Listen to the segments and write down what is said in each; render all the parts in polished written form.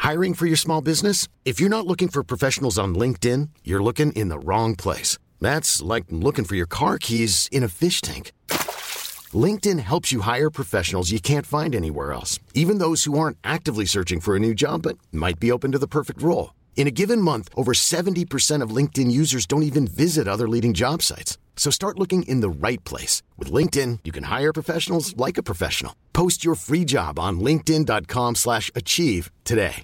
Hiring for your small business? If you're not looking for professionals on LinkedIn, you're looking in the wrong place. That's like looking for your car keys in a fish tank. LinkedIn helps you hire professionals you can't find anywhere else, even those who aren't actively searching for a new job but might be open to the perfect role. In a given month, over 70% of LinkedIn users don't even visit other leading job sites. So start looking in the right place. With LinkedIn, you can hire professionals like a professional. Post your free job on linkedin.com/achieve today.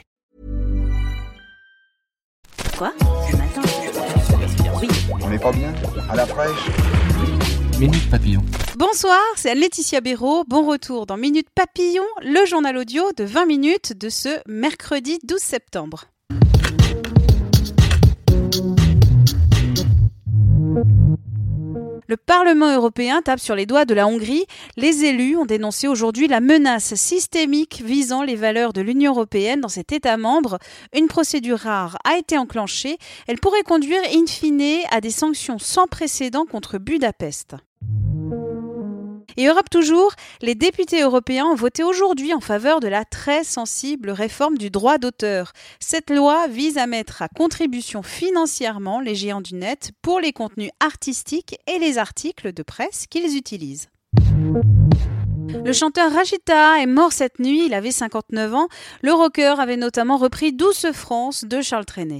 Quoi? Ce matin? Oui. On n'est pas bien? À la fraîche? Minute Papillon. Bonsoir, c'est Anne-Laetitia Béraud. Bon retour dans Minute Papillon, le journal audio de 20 minutes de ce mercredi 12 septembre. Le Parlement européen tape sur les doigts de la Hongrie. Les élus ont dénoncé aujourd'hui la menace systémique visant les valeurs de l'Union européenne dans cet État membre. Une procédure rare a été enclenchée. Elle pourrait conduire in fine à des sanctions sans précédent contre Budapest. Et Europe toujours, les députés européens ont voté aujourd'hui en faveur de la très sensible réforme du droit d'auteur. Cette loi vise à mettre à contribution financièrement les géants du net pour les contenus artistiques et les articles de presse qu'ils utilisent. Le chanteur Rachita est mort cette nuit, il avait 59 ans. Le rocker avait notamment repris Douce France de Charles Trenet.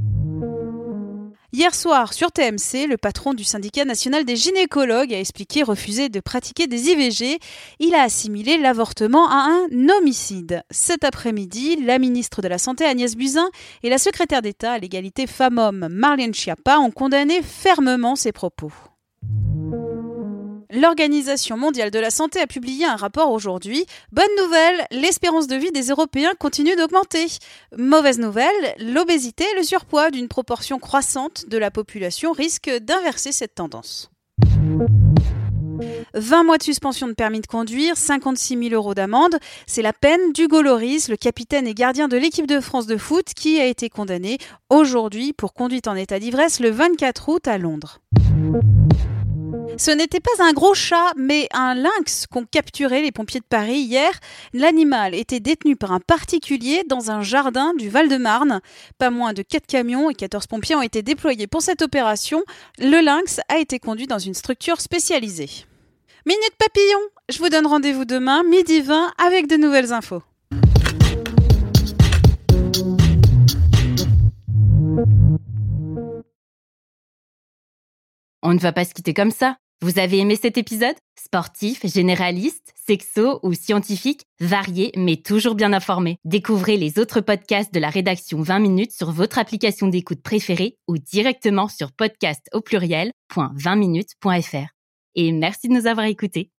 Hier soir, sur TMC, le patron du syndicat national des gynécologues a expliqué refuser de pratiquer des IVG. Il a assimilé l'avortement à un homicide. Cet après-midi, la ministre de la Santé Agnès Buzyn et la secrétaire d'État à l'égalité femmes-hommes Marlène Schiappa ont condamné fermement ces propos. L'Organisation mondiale de la santé a publié un rapport aujourd'hui. Bonne nouvelle, l'espérance de vie des Européens continue d'augmenter. Mauvaise nouvelle, l'obésité et le surpoids d'une proportion croissante de la population risquent d'inverser cette tendance. 20 mois de suspension de permis de conduire, 56 000 € d'amende, c'est la peine d'Hugo Lloris, le capitaine et gardien de l'équipe de France de foot, qui a été condamné aujourd'hui pour conduite en état d'ivresse le 24 août à Londres. Ce n'était pas un gros chat, mais un lynx qu'ont capturé les pompiers de Paris hier. L'animal était détenu par un particulier dans un jardin du Val-de-Marne. Pas moins de 4 camions et 14 pompiers ont été déployés pour cette opération. Le lynx a été conduit dans une structure spécialisée. Minute Papillon, je vous donne rendez-vous demain, 12h20, avec de nouvelles infos. On ne va pas se quitter comme ça. Vous avez aimé cet épisode ? Sportif, généraliste, sexo ou scientifique, varié mais toujours bien informé. Découvrez les autres podcasts de la rédaction 20 minutes sur votre application d'écoute préférée ou directement sur podcast@20minutes.fr. Et merci de nous avoir écoutés.